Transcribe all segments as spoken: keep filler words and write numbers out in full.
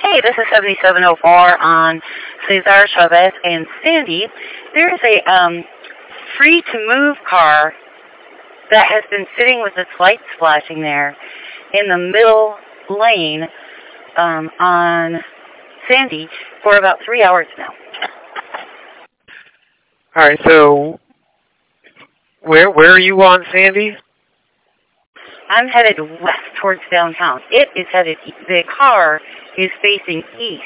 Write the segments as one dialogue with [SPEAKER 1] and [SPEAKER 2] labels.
[SPEAKER 1] Hey, this is seventy-seven oh four on Cesar Chavez and Sandy. There is a um, free-to-move car that has been sitting with its lights flashing there in the middle lane um, on Sandy for about three hours now.
[SPEAKER 2] All right, so where where are you on Sandy?
[SPEAKER 1] I'm headed west towards downtown. It is headed, the car is facing east.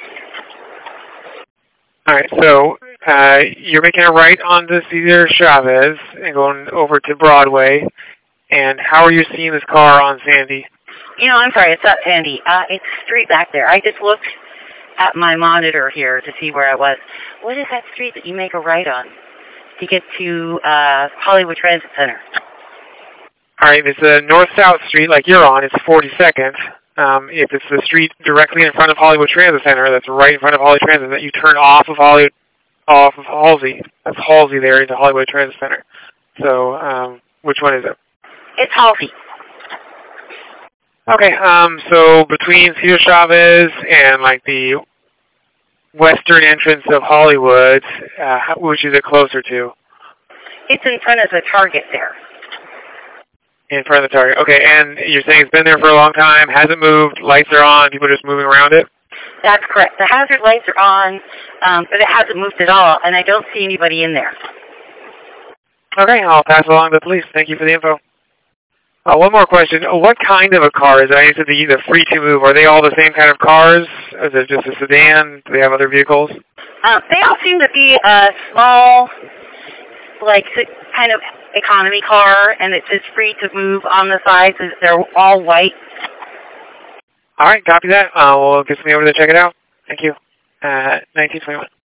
[SPEAKER 2] All right, so uh, you're making a right onto Cesar Chavez and going over to Broadway. And how are you seeing this car on Sandy?
[SPEAKER 1] You know, I'm sorry, it's not Sandy. Uh, it's street back there. I just looked at my monitor here to see where I was. What is that street that you make a right on to get to uh, Hollywood Transit Center?
[SPEAKER 2] All right, if it's a north-south street like you're on, it's forty-second. Um, if it's the street directly in front of Hollywood Transit Center, that's right in front of Hollywood Transit, that you turn off of Hollywood, off of Halsey. That's Halsey there into Hollywood Transit Center. So, um, which one is it?
[SPEAKER 1] It's Halsey.
[SPEAKER 2] Okay, um, so between Cesar Chavez and like the western entrance of Hollywood, uh, which is it closer to?
[SPEAKER 1] It's in front of the Target there.
[SPEAKER 2] In front of the Target. Okay, and you're saying it's been there for a long time, hasn't moved, lights are on, people are just moving around it?
[SPEAKER 1] That's correct. The hazard lights are on, um, but it hasn't moved at all, and I don't see anybody in there.
[SPEAKER 2] Okay, I'll pass along to the police. Thank you for the info. Uh, one more question. What kind of a car is it? I said the, the free to move. Are they all the same kind of cars? Is it just a sedan? Do they have other vehicles?
[SPEAKER 1] Um, they all seem to be a small, like, kind of economy car, and it's just free to move on the sides. They're all white.
[SPEAKER 2] All right, copy that. Uh, we'll get somebody over to check it out. Thank you. Uh, nineteen twenty-one.